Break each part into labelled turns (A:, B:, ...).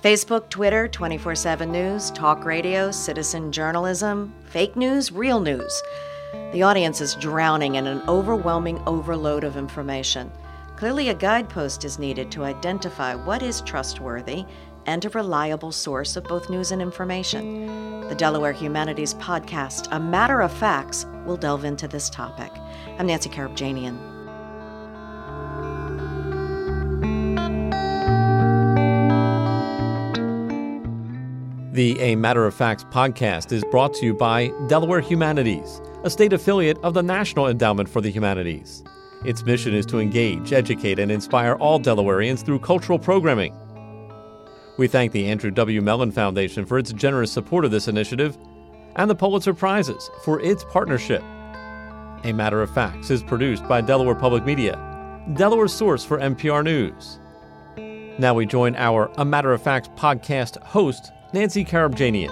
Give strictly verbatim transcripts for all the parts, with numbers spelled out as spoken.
A: Facebook, Twitter, twenty-four seven News, talk radio, citizen journalism, fake news, real news. The audience is drowning in an overwhelming overload of information. Clearly, a guidepost is needed to identify what is trustworthy and a reliable source of both news and information. The Delaware Humanities podcast, A Matter of Facts, will delve into this topic. I'm Nancy Karabjanian.
B: The A Matter of Facts podcast is brought to you by Delaware Humanities, a state affiliate of the National Endowment for the Humanities. Its mission is to engage, educate, and inspire all Delawareans through cultural programming. We thank the Andrew W. Mellon Foundation for its generous support of this initiative and the Pulitzer Prizes for its partnership. A Matter of Facts is produced by Delaware Public Media, Delaware's source for N P R News. Now we join our A Matter of Facts podcast host, Nancy Karabjanian.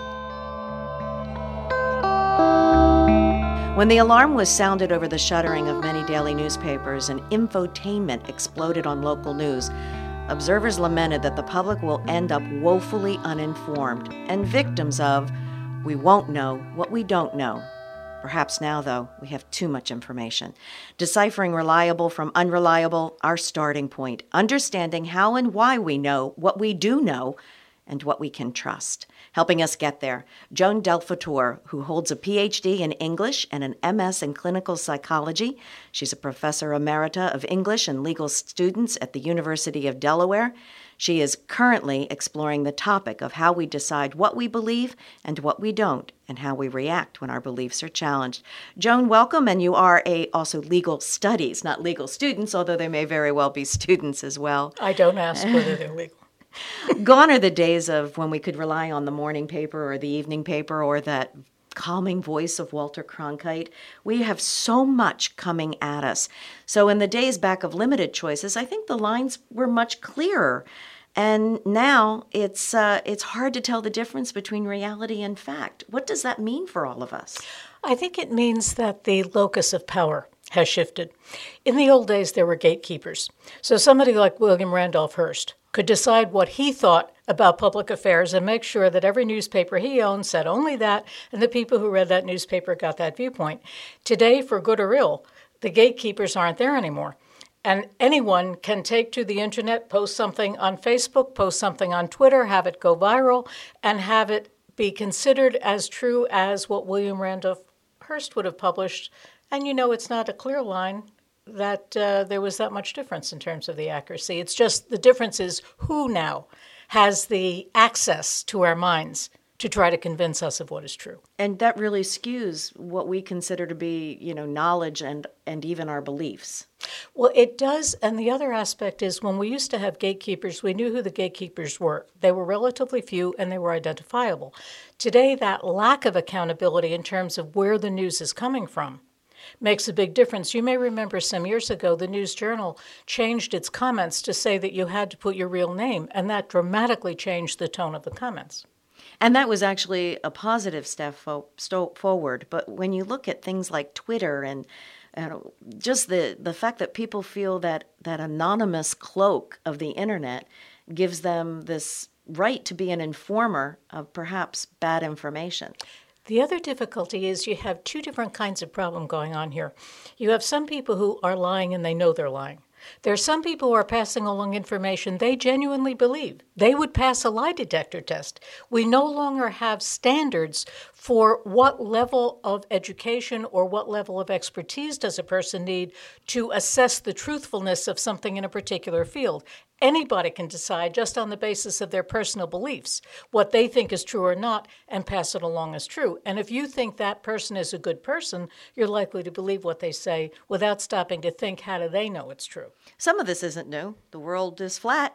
A: When the alarm was sounded over the shuttering of many daily newspapers and infotainment exploded on local news, observers lamented that the public will end up woefully uninformed and victims of, we won't know what we don't know. Perhaps now, though, we have too much information. Deciphering reliable from unreliable, our starting point. Understanding how and why we know what we do know and what we can trust. Helping us get there, Joan Delfator, who holds a P H D in English and an M S in clinical psychology. She's a professor emerita of English and legal students at the University of Delaware. She is currently exploring the topic of how we decide what we believe and what we don't, and how we react when our beliefs are challenged. Joan, welcome, and you are a also legal studies, not legal students, although they may very well be students as well.
C: I don't ask whether they're legal.
A: Gone are the days of when we could rely on the morning paper or the evening paper or that calming voice of Walter Cronkite. We have so much coming at us. So in the days back of limited choices, I think the lines were much clearer. And now it's uh, it's hard to tell the difference between reality and fact. What does that mean for all of us?
C: I think it means that the locus of power has shifted. In the old days, there were gatekeepers. So somebody like William Randolph Hearst could decide what he thought about public affairs and make sure that every newspaper he owned said only that, and the people who read that newspaper got that viewpoint. Today, for good or ill, the gatekeepers aren't there anymore. And anyone can take to the internet, post something on Facebook, post something on Twitter, have it go viral, and have it be considered as true as what William Randolph Hearst would have published. And you know, it's not a clear line that uh, there was that much difference in terms of the accuracy. It's just the difference is who now has the access to our minds to try to convince us of what is true.
A: And that really skews what we consider to be, you know, knowledge and, and even our beliefs.
C: Well, it does. And the other aspect is when we used to have gatekeepers, we knew who the gatekeepers were. They were relatively few and they were identifiable. Today, that lack of accountability in terms of where the news is coming from makes a big difference. You may remember some years ago, the News Journal changed its comments to say that you had to put your real name, and that dramatically changed the tone of the comments.
A: And that was actually a positive step fo- sto- forward. But when you look at things like Twitter and uh, just the, the fact that people feel that that anonymous cloak of the internet gives them this right to be an informer of perhaps bad information.
C: The other difficulty is you have two different kinds of problem going on here. You have some people who are lying and they know they're lying. There are some people who are passing along information they genuinely believe. They would pass a lie detector test. We no longer have standards for what level of education or what level of expertise does a person need to assess the truthfulness of something in a particular field. Anybody can decide just on the basis of their personal beliefs what they think is true or not and pass it along as true. And if you think that person is a good person, you're likely to believe what they say without stopping to think, how do they know it's true?
A: Some of this isn't new. The world is flat,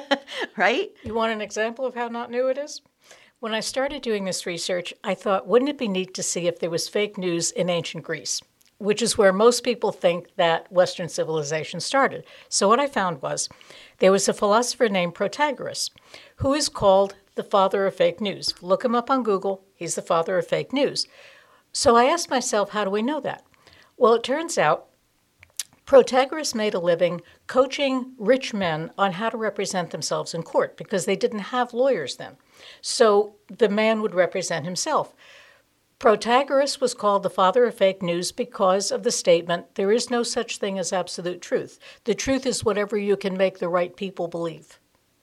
A: right?
C: You want an example of how not new it is? When I started doing this research, I thought, wouldn't it be neat to see if there was fake news in ancient Greece, which is where most people think that Western civilization started. So what I found was there was a philosopher named Protagoras, who is called the father of fake news. Look him up on Google. He's the father of fake news. So I asked myself, how do we know that? Well, it turns out Protagoras made a living coaching rich men on how to represent themselves in court because they didn't have lawyers then. So the man would represent himself. Protagoras was called the father of fake news because of the statement, there is no such thing as absolute truth. The truth is whatever you can make the right people believe.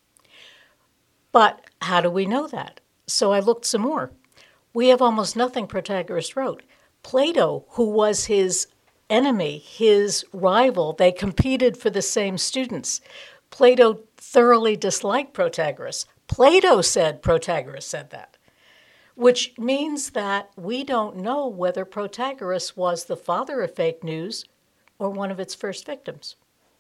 C: But how do we know that? So I looked some more. We have almost nothing Protagoras wrote. Plato, who was his enemy, his rival, they competed for the same students. Plato thoroughly disliked Protagoras. Plato said Protagoras said that, which means that we don't know whether Protagoras was the father of fake news or one of its first victims.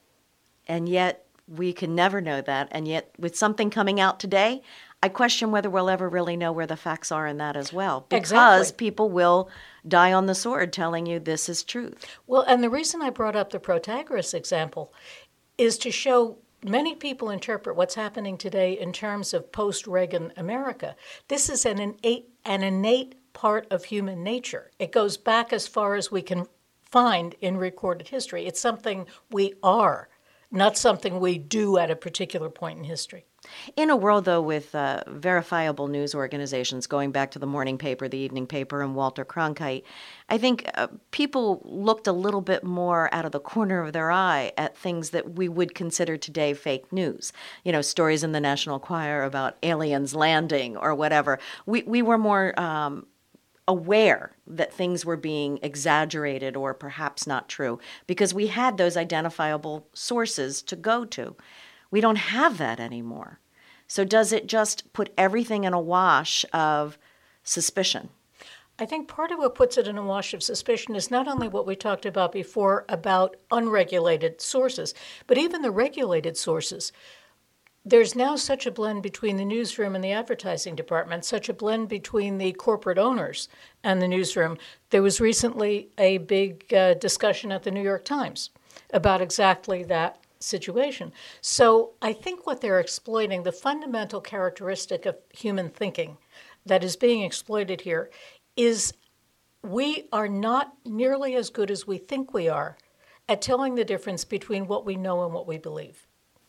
A: And yet we can never know that. And yet with something coming out today, I question whether we'll ever really know where the facts are in that as well. Because
C: exactly.
A: People will die on the sword telling you this is truth.
C: Well, and the reason I brought up the Protagoras example is to show many people interpret what's happening today in terms of post-Reagan America. This is an innate, an innate part of human nature. It goes back as far as we can find in recorded history. It's something we are, not something we do at a particular point in history.
A: In a world, though, with uh, verifiable news organizations, going back to the morning paper, the evening paper, and Walter Cronkite, I think uh, people looked a little bit more out of the corner of their eye at things that we would consider today fake news. You know, stories in the National Enquirer about aliens landing or whatever. We, we were more um, aware that things were being exaggerated or perhaps not true because we had those identifiable sources to go to. We don't have that anymore. So does it just put everything in a wash of suspicion?
C: I think part of what puts it in a wash of suspicion is not only what we talked about before about unregulated sources, but even the regulated sources. There's now such a blend between the newsroom and the advertising department, such a blend between the corporate owners and the newsroom. There was recently a big uh, discussion at the New York Times about exactly that situation. So I think what they're exploiting, the fundamental characteristic of human thinking that is being exploited here, is we are not nearly as good as we think we are at telling the difference between what we know and what we believe.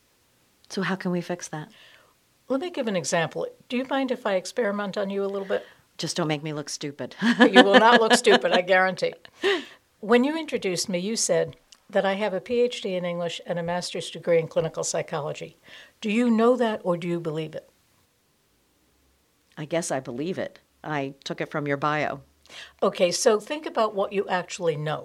A: So how can we fix that?
C: Let me give an example. Do you mind if I experiment on you a little bit?
A: Just don't make me look stupid.
C: You will not look stupid, I guarantee. When you introduced me, you said that I have a P H D in English and a master's degree in clinical psychology. Do you know that or do you believe it?
A: I guess I believe it. I took it from your bio.
C: Okay, so think about what you actually know.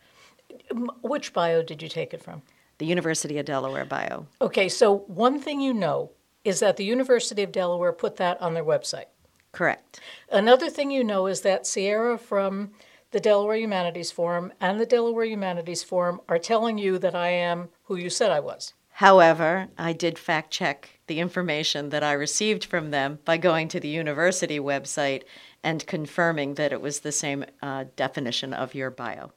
C: Which bio did you take it from?
A: The University of Delaware bio.
C: Okay, so one thing you know is that the University of Delaware put that on their website.
A: Correct.
C: Another thing you know is that Sierra from the Delaware Humanities Forum and the Delaware Humanities Forum are telling you that I am who you said I was.
A: However, I did fact check the information that I received from them by going to the university website and confirming that it was the same uh, definition of your bio.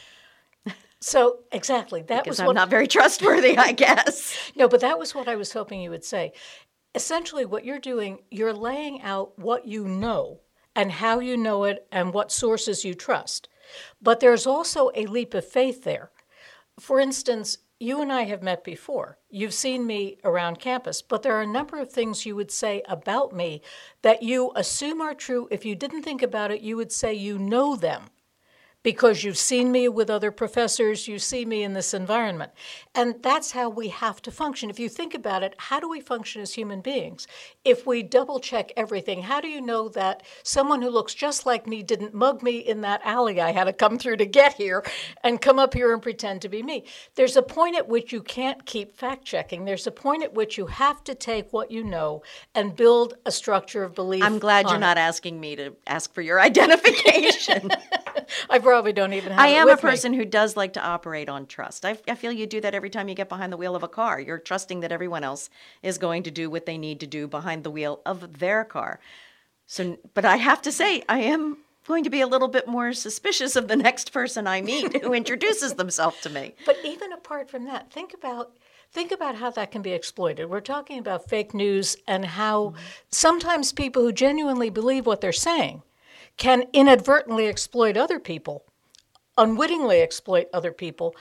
C: So, exactly. That
A: because
C: was
A: I'm
C: what,
A: not very trustworthy, I guess.
C: No, but that was what I was hoping you would say. Essentially, what you're doing, you're laying out what you know and how you know it and what sources you trust. But there's also a leap of faith there. For instance, you and I have met before. You've seen me around campus, but there are a number of things you would say about me that you assume are true. If you didn't think about it, you would say you know them because you've seen me with other professors, you see me in this environment. And that's how we have to function. If you think about it, how do we function as human beings? If we double check everything, how do you know that someone who looks just like me didn't mug me in that alley I had to come through to get here and come up here and pretend to be me? There's a point at which you can't keep fact-checking. There's a point at which you have to take what you know and build a structure of belief.
A: I'm glad you're
C: it.
A: not asking me to ask for your identification.
C: I probably don't even have
A: I
C: it
A: am
C: with
A: a person
C: me.
A: who does like to operate on trust. I, I feel you do that every time you get behind the wheel of a car. You're trusting that everyone else is going to do what they need to do behind the wheel of their car. So, but I have to say, I am going to be a little bit more suspicious of the next person I meet who introduces themselves to me.
C: But even apart from that, think about think about how that can be exploited. We're talking about fake news and how mm-hmm. sometimes people who genuinely believe what they're saying can inadvertently exploit other people, unwittingly exploit other people,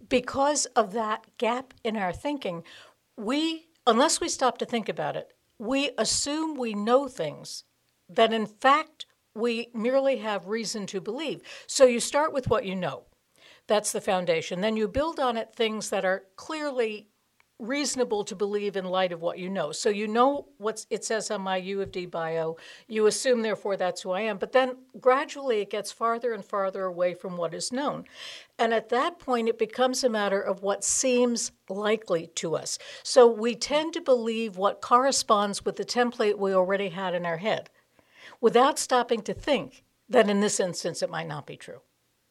C: because of that gap in our thinking, we, unless we stop to think about it, we assume we know things that in fact we merely have reason to believe. So you start with what you know. That's the foundation. Then you build on it things that are clearly reasonable to believe in light of what you know. So you know what it says on my U of D bio. You assume, therefore, that's who I am. But then gradually it gets farther and farther away from what is known. And at that point, it becomes a matter of what seems likely to us. So we tend to believe what corresponds with the template we already had in our head, without stopping to think that in this instance it might not be true.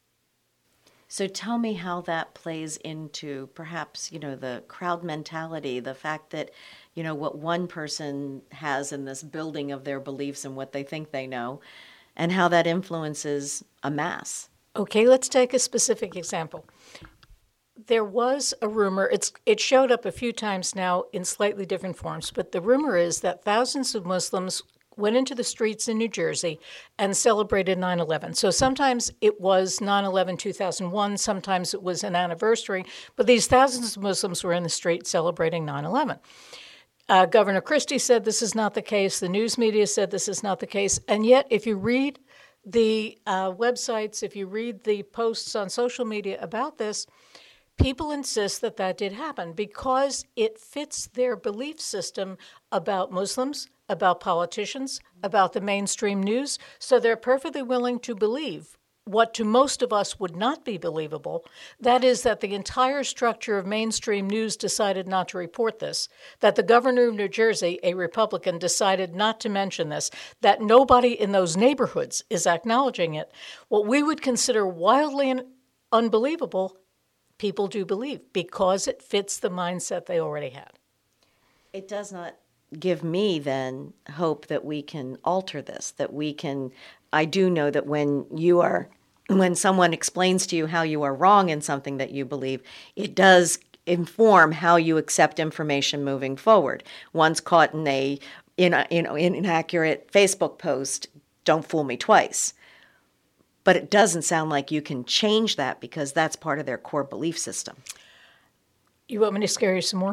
A: So tell me how that plays into perhaps, you know, the crowd mentality, the fact that, you know, what one person has in this building of their beliefs and what they think they know, and how that influences a mass.
C: Okay, let's take a specific example. There was a rumor, it's it showed up a few times now in slightly different forms, but the rumor is that thousands of Muslims went into the streets in New Jersey and celebrated nine eleven. So sometimes it was nine eleven two thousand one, sometimes it was an anniversary, but these thousands of Muslims were in the street celebrating nine eleven. Uh, Governor Christie said this is not the case. The news media said this is not the case. And yet, if you read the uh, websites, if you read the posts on social media about this, people insist that that did happen because it fits their belief system about Muslims, about politicians, about the mainstream news. So they're perfectly willing to believe what to most of us would not be believable. That is that the entire structure of mainstream news decided not to report this, that the governor of New Jersey, a Republican, decided not to mention this, that nobody in those neighborhoods is acknowledging it. What we would consider wildly un- unbelievable, people do believe because it fits the mindset they already had.
A: It does not give me then hope that we can alter this, that we can, I do know that when you are, when someone explains to you how you are wrong in something that you believe, it does inform how you accept information moving forward. Once caught in a, in a you know, inaccurate Facebook post, don't fool me twice. But it doesn't sound like you can change that because that's part of their core belief system.
C: You want me to scare you some more?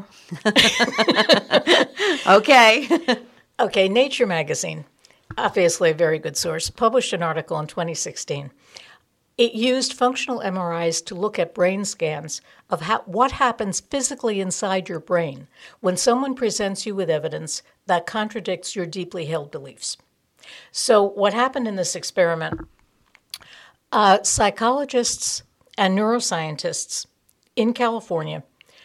A: Okay.
C: Okay, Nature magazine, obviously a very good source, published an article in twenty sixteen. It used functional M R Is to look at brain scans of how, what happens physically inside your brain when someone presents you with evidence that contradicts your deeply held beliefs. So what happened in this experiment, uh, psychologists and neuroscientists in California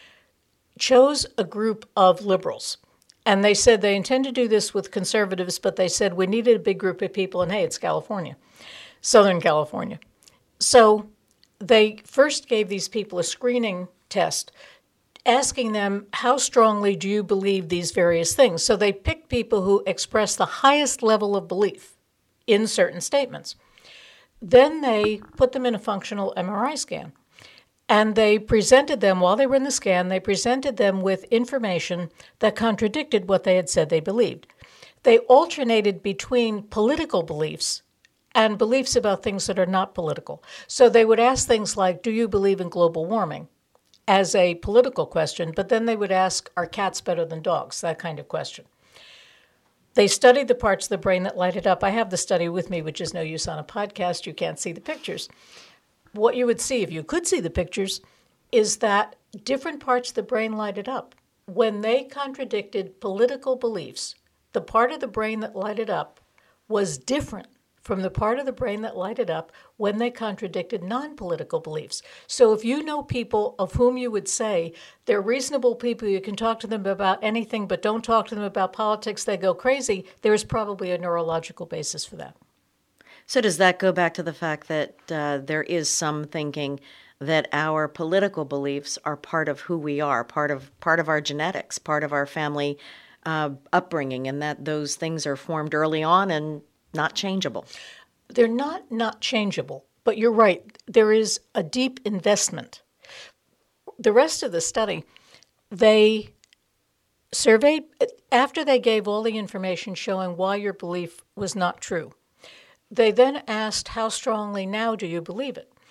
C: chose a group of liberals. And they said they intend to do this with conservatives, but they said we needed a big group of people, and hey, it's California, Southern California. So they first gave these people a screening test, asking them, how strongly do you believe these various things? So they picked people who expressed the highest level of belief in certain statements. Then they put them in a functional M R I scan. And they presented them, while they were in the scan, they presented them with information that contradicted what they had said they believed. They alternated between political beliefs and beliefs about things that are not political. So they would ask things like, do you believe in global warming? As a political question, but then they would ask, are cats better than dogs? That kind of question. They studied the parts of the brain that lighted up. I have the study with me, which is no use on a podcast. You can't see the pictures. What you would see, if you could see the pictures, is that different parts of the brain lighted up. When they contradicted political beliefs, the part of the brain that lighted up was different from the part of the brain that lighted up when they contradicted non-political beliefs. So if you know people of whom you would say they're reasonable people, you can talk to them about anything, but don't talk to them about politics, they go crazy, there is probably a neurological basis for that.
A: So does that go back to the fact that uh, there is some thinking that our political beliefs are part of who we are, part of part of our genetics, part of our family uh, upbringing, and that those things are formed early on and not changeable?
C: They're not not changeable, but you're right. There is a deep investment. The rest of the study, they surveyed, after they gave all the information showing why your belief was not true, they then asked, how strongly now do you believe it?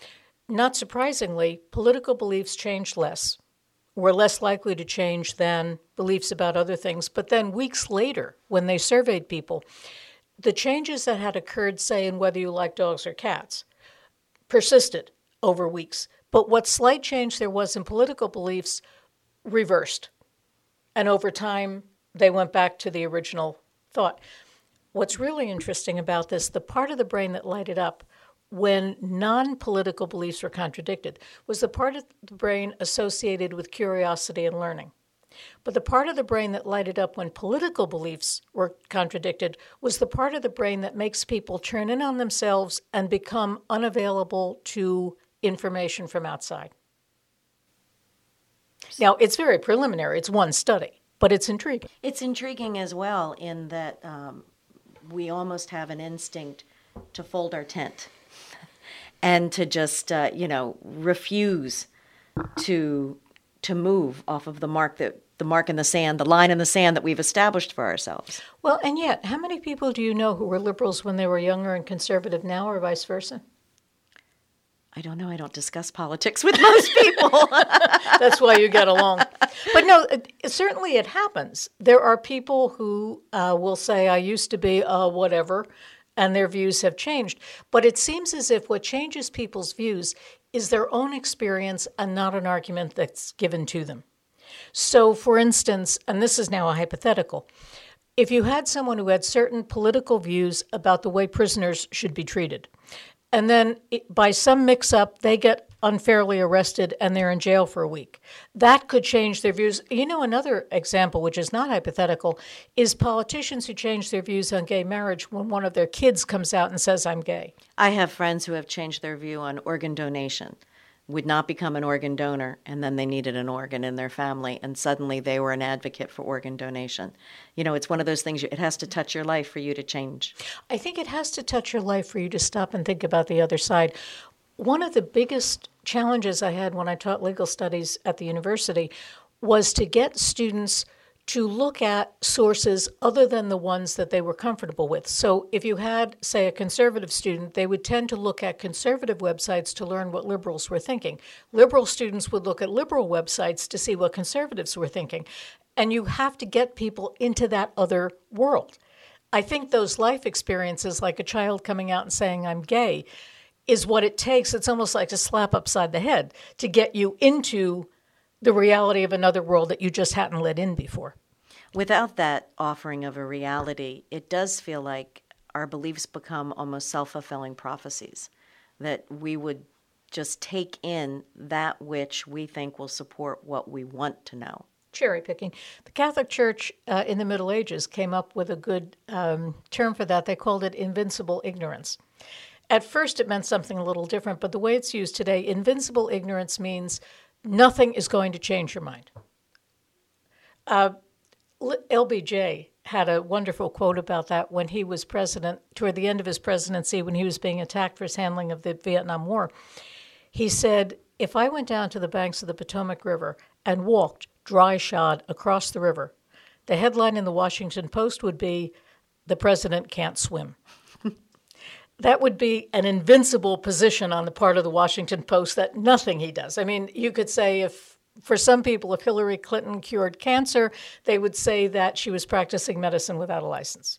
C: not surprisingly, political beliefs changed less, were less likely to change than beliefs about other things. But then weeks later, when they surveyed people, the changes that had occurred, say, in whether you like dogs or cats, persisted over weeks. But what slight change there was in political beliefs reversed. And over time, they went back to the original thought. What's really interesting about this, the part of the brain that lighted up when non-political beliefs were contradicted was the part of the brain associated with curiosity and learning. But the part of the brain that lighted up when political beliefs were contradicted was the part of the brain that makes people turn in on themselves and become unavailable to information from outside. Now, it's very preliminary. It's one study, but it's intriguing.
A: It's intriguing as well in that um, we almost have an instinct to fold our tent and to just, uh, you know, refuse to to move off of the mark that the mark in the sand, the line in the sand that we've established for ourselves.
C: Well, and yet, how many people do you know who were liberals when they were younger and conservative now, or vice versa?
A: I don't know. I don't discuss politics with most people.
C: That's why you get along. But no, it, certainly it happens. There are people who uh, will say, I used to be uh, whatever, and their views have changed. But it seems as if what changes people's views is their own experience and not an argument that's given to them. So, for instance, and this is now a hypothetical, if you had someone who had certain political views about the way prisoners should be treated, and then it, by some mix-up, they get unfairly arrested and they're in jail for a week. That could change their views. You know, another example, which is not hypothetical, is politicians who change their views on gay marriage when one of their kids comes out and says, I'm gay.
A: I have friends who have changed their view on organ donation, would not become an organ donor, and then they needed an organ in their family, and suddenly they were an advocate for organ donation. You know, it's one of those things, it has to touch your life for you to change.
C: I think it has to touch your life for you to stop and think about the other side. One of the biggest challenges I had when I taught legal studies at the university was to get students to look at sources other than the ones that they were comfortable with. So if you had, say, a conservative student, they would tend to look at conservative websites to learn what liberals were thinking. Liberal students would look at liberal websites to see what conservatives were thinking. And you have to get people into that other world. I think those life experiences, like a child coming out and saying, I'm gay, is what it takes. It's almost like a slap upside the head to get you into the reality of another world that you just hadn't let in before.
A: Without that offering of a reality, it does feel like our beliefs become almost self-fulfilling prophecies, that we would just take in that which we think will support what we want to know.
C: Cherry picking. The Catholic Church uh, in the Middle Ages came up with a good um, term for that. They called it invincible ignorance. At first, it meant something a little different, but the way it's used today, invincible ignorance means nothing is going to change your mind. Uh, L B J had a wonderful quote about that when he was president, toward the end of his presidency, when he was being attacked for his handling of the Vietnam War. He said, if I went down to the banks of the Potomac River and walked dry-shod across the river, the headline in the Washington Post would be, the president can't swim. That would be an invincible position on the part of the Washington Post, that nothing he does. I mean, you could say if, for some people, if Hillary Clinton cured cancer, they would say that she was practicing medicine without a license.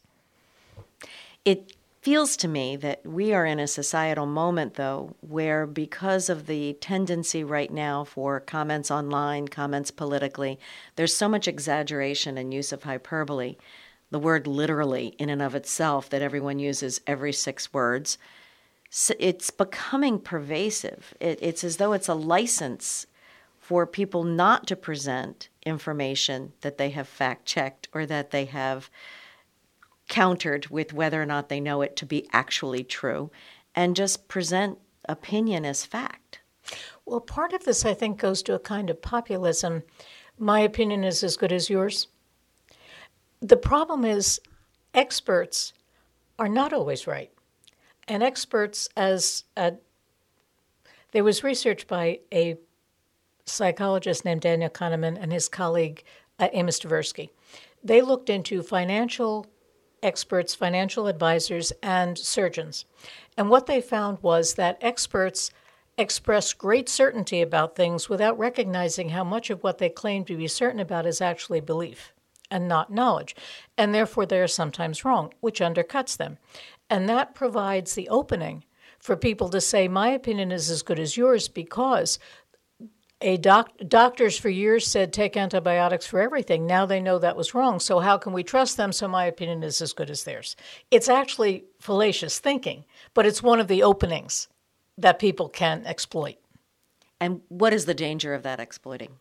A: It feels to me that we are in a societal moment, though, where because of the tendency right now for comments online, comments politically, there's so much exaggeration and use of hyperbole. The word literally in and of itself that everyone uses every six words, it's becoming pervasive. It, it's as though it's a license for people not to present information that they have fact-checked or that they have countered with whether or not they know it to be actually true, and just present opinion as fact.
C: Well, part of this, I think, goes to a kind of populism. My opinion is as good as yours. The problem is experts are not always right. And experts, as uh, there was research by a psychologist named Daniel Kahneman and his colleague uh, Amos Tversky. They looked into financial experts, financial advisors, and surgeons. And what they found was that experts express great certainty about things without recognizing how much of what they claim to be certain about is actually belief and not knowledge. And therefore, they are sometimes wrong, which undercuts them. And that provides the opening for people to say, my opinion is as good as yours, because a doc- doctors for years said take antibiotics for everything. Now they know that was wrong. So how can we trust them? So my opinion is as good as theirs. It's actually fallacious thinking, but it's one of the openings that people can exploit.
A: And what is the danger of that exploiting?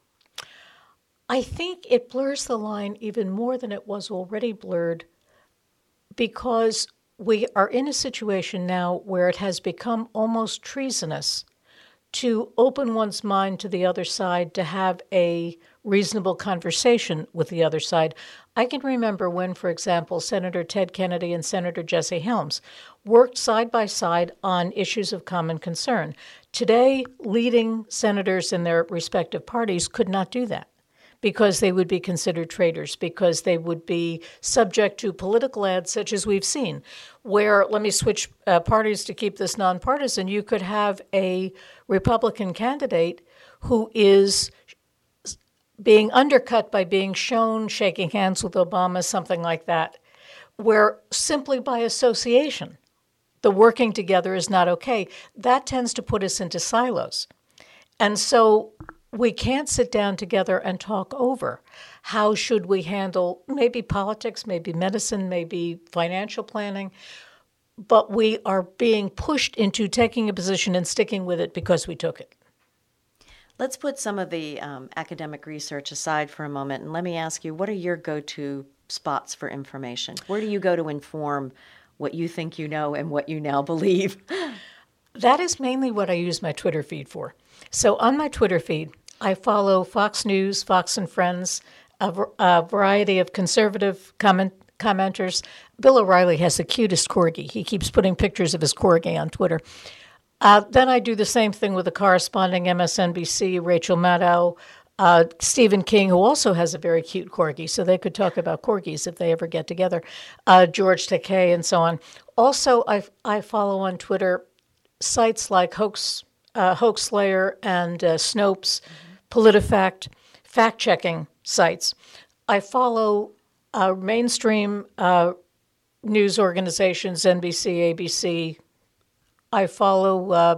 C: I think it blurs the line even more than it was already blurred, because we are in a situation now where it has become almost treasonous to open one's mind to the other side, to have a reasonable conversation with the other side. I can remember when, for example, Senator Ted Kennedy and Senator Jesse Helms worked side by side on issues of common concern. Today, leading senators in their respective parties could not do that, because they would be considered traitors, because they would be subject to political ads such as we've seen, where, let me switch uh, parties to keep this nonpartisan, you could have a Republican candidate who is being undercut by being shown shaking hands with Obama, something like that, where simply by association, the working together is not okay. That tends to put us into silos. And so we can't sit down together and talk over how should we handle maybe politics, maybe medicine, maybe financial planning, but we are being pushed into taking a position and sticking with it because we took it.
A: Let's put some of the um, academic research aside for a moment, and let me ask you, what are your go-to spots for information? Where do you go to inform what you think you know and what you now believe?
C: That is mainly what I use my Twitter feed for. So on my Twitter feed, I follow Fox News, Fox and Friends, a, a variety of conservative comment, commenters. Bill O'Reilly has the cutest corgi. He keeps putting pictures of his corgi on Twitter. Uh, then I do the same thing with the corresponding M S N B C, Rachel Maddow, uh, Stephen King, who also has a very cute corgi, so they could talk about corgis if they ever get together, uh, George Takei, and so on. Also, I, I follow on Twitter sites like Hoax, uh, Hoaxslayer and uh, Snopes, mm-hmm. PolitiFact, fact-checking sites. I follow uh, mainstream uh, news organizations, N B C, A B C. I follow uh,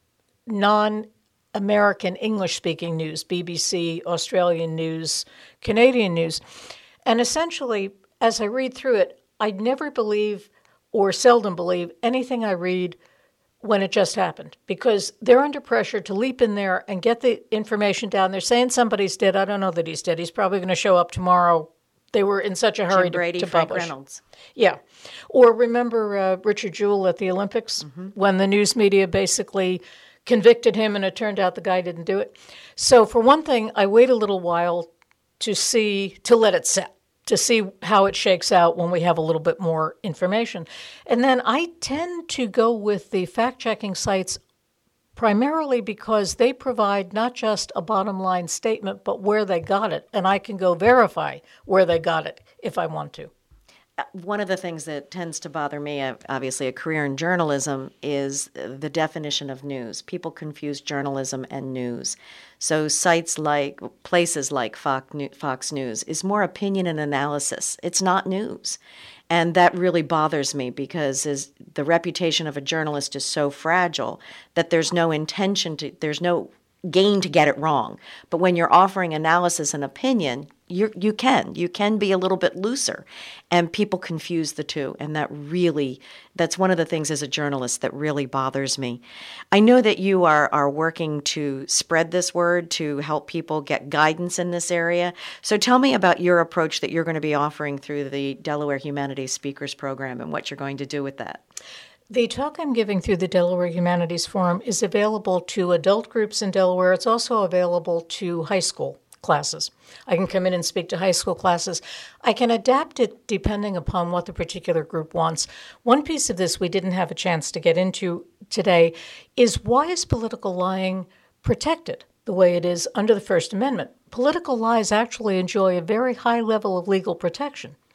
C: non-American English-speaking news, B B C, Australian news, Canadian news. And essentially, as I read through it, I never believe or seldom believe anything I read when it just happened, because they're under pressure to leap in there and get the information down. They're saying somebody's dead. I don't know that he's dead. He's probably going to show up tomorrow. They were in such a hurry
A: Jim Brady,
C: to, to
A: Frank
C: publish.
A: Reynolds.
C: Yeah. Or remember uh, Richard Jewell at the Olympics, mm-hmm. when the news media basically convicted him and it turned out the guy didn't do it. So for one thing, I wait a little while to see, to let it set, to see how it shakes out when we have a little bit more information. And then I tend to go with the fact-checking sites primarily because they provide not just a bottom-line statement, but where they got it. And I can go verify where they got it if I want to.
A: One of the things that tends to bother me, obviously a career in journalism, is the definition of news. People confuse journalism and news. So sites like, places like Fox News is more opinion and analysis. It's not news. And that really bothers me because is, the reputation of a journalist is so fragile that there's no intention to, there's no gain to get it wrong. But when you're offering analysis and opinion, you you can. You can be a little bit looser. And people confuse the two. And that really, that's one of the things as a journalist that really bothers me. I know that you are, are working to spread this word, to help people get guidance in this area. So tell me about your approach that you're going to be offering through the Delaware Humanities Speakers Program and what you're going to do with that.
C: The talk I'm giving through the Delaware Humanities Forum is available to adult groups in Delaware. It's also available to high school classes. I can come in and speak to high school classes. I can adapt it depending upon what the particular group wants. One piece of this we didn't have a chance to get into today is, why is political lying protected the way it is under the First Amendment? Political lies actually enjoy a very high level of legal protection.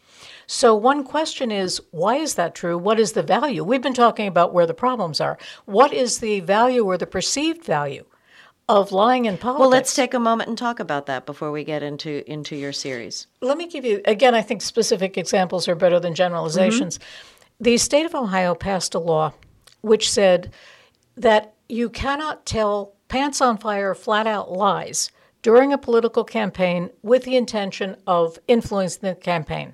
C: So one question is, why is that true? What is the value? We've been talking about where the problems are. What is the value or the perceived value of lying in politics?
A: Well, let's take a moment and talk about that before we get into, into your series.
C: Let me give you, again, I think specific examples are better than generalizations. Mm-hmm. The state of Ohio passed a law which said that you cannot tell pants on fire, flat out lies during a political campaign with the intention of influencing the campaign.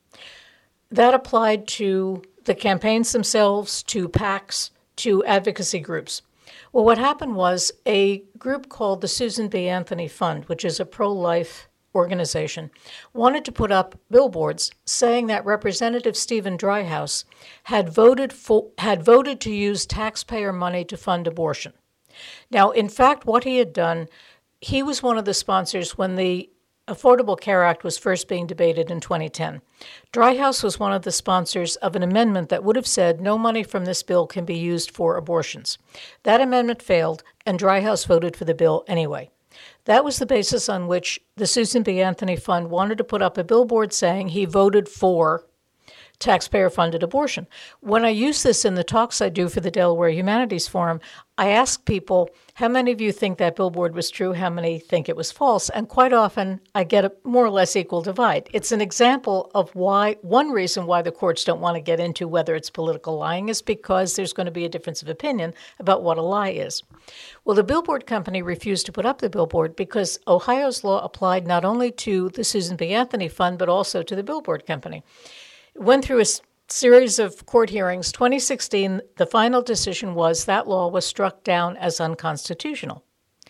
C: That applied to the campaigns themselves, to PACs, to advocacy groups. Well, what happened was a group called the Susan B. Anthony Fund, which is a pro-life organization, wanted to put up billboards saying that Representative Stephen Dryhouse had voted for, had voted to use taxpayer money to fund abortion. Now, in fact, what he had done, he was one of the sponsors when the Affordable Care Act was first being debated in twenty ten. Dryhouse was one of the sponsors of an amendment that would have said no money from this bill can be used for abortions. That amendment failed, and Dryhouse voted for the bill anyway. That was the basis on which the Susan B. Anthony Fund wanted to put up a billboard saying he voted for taxpayer-funded abortion. When I use this in the talks I do for the Delaware Humanities Forum, I ask people, how many of you think that billboard was true? How many think it was false? And quite often, I get a more or less equal divide. It's an example of why, one reason why the courts don't want to get into whether it's political lying is because there's going to be a difference of opinion about what a lie is. Well, the billboard company refused to put up the billboard because Ohio's law applied not only to the Susan B. Anthony Fund, but also to the billboard company. It went through a series of court hearings. twenty sixteen, the final decision was that law was struck down as unconstitutional.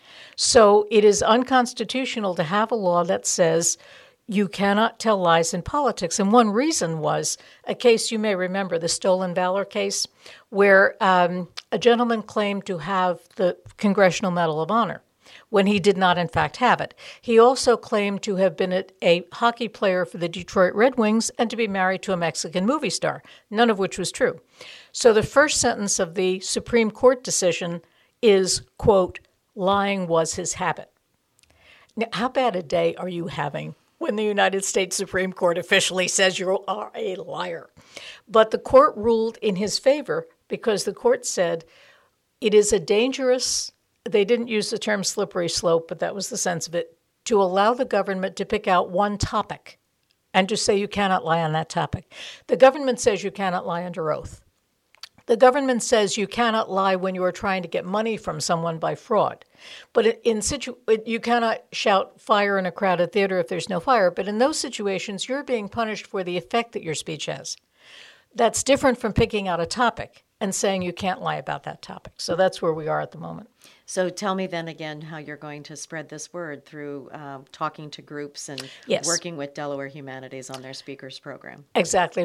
C: So it is unconstitutional to have a law that says you cannot tell lies in politics. And one reason was a case you may remember, the Stolen Valor case, where um, a gentleman claimed to have the Congressional Medal of Honor when he did not, in fact, have it. He also claimed to have been a, a hockey player for the Detroit Red Wings and to be married to a Mexican movie star, none of which was true. So the first sentence of the Supreme Court decision is, quote, lying was his habit. Now, how bad a day are you having when the United States Supreme Court officially says you are a liar? But the court ruled in his favor because the court said it is a dangerous, they didn't use the term slippery slope, but that was the sense of it, to allow the government to pick out one topic and to say you cannot lie on that topic. The government says you cannot lie under oath. The government says you cannot lie when you are trying to get money from someone by fraud. But in situ- you cannot shout fire in a crowded theater if there's no fire. But in those situations, you're being punished for the effect that your speech has. That's different from picking out a topic and saying you can't lie about that topic. So that's where we are at the moment.
A: So tell me then again how you're going to spread this word through uh, talking to groups and
C: yes.
A: working with Delaware Humanities on their speakers program.
C: Exactly.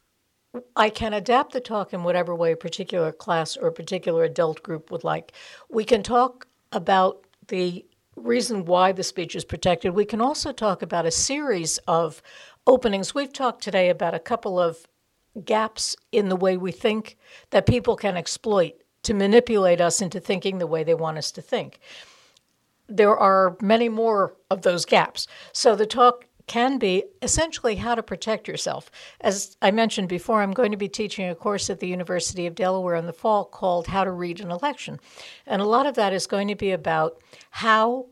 C: I can adapt the talk in whatever way a particular class or a particular adult group would like. We can talk about the reason why the speech is protected. We can also talk about a series of openings. We've talked today about a couple of gaps in the way we think that people can exploit to manipulate us into thinking the way they want us to think. There are many more of those gaps. So the talk can be essentially how to protect yourself. As I mentioned before, I'm going to be teaching a course at the University of Delaware in the fall called How to Read an Election. And a lot of that is going to be about how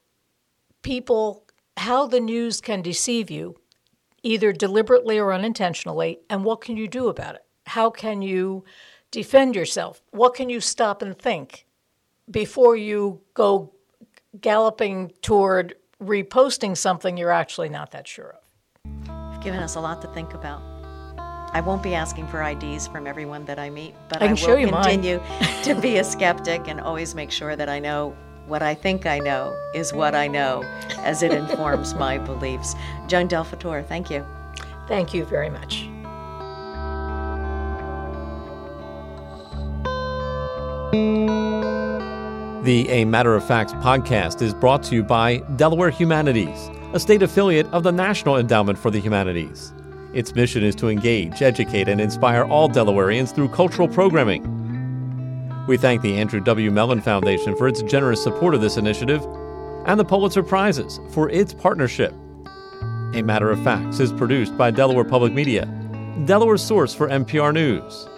C: people, how the news can deceive you, either deliberately or unintentionally, and what can you do about it? How can you defend yourself? What can you stop and think before you go galloping toward reposting something you're actually not that sure of?
A: You've given us a lot to think about. I won't be asking for I Ds from everyone that I meet, but
C: I,
A: I,
C: can
A: will
C: show you
A: continue to be a skeptic and always make sure that I know what I think I know is what I know as it informs my beliefs. Joan Del Fattore, thank you.
C: Thank you very much.
B: The A Matter of Facts podcast is brought to you by Delaware Humanities, a state affiliate of the National Endowment for the Humanities. Its mission is to engage, educate, and inspire all Delawareans through cultural programming. We thank the Andrew W. Mellon Foundation for its generous support of this initiative and the Pulitzer Prizes for its partnership. A Matter of Facts is produced by Delaware Public Media, Delaware's source for N P R News.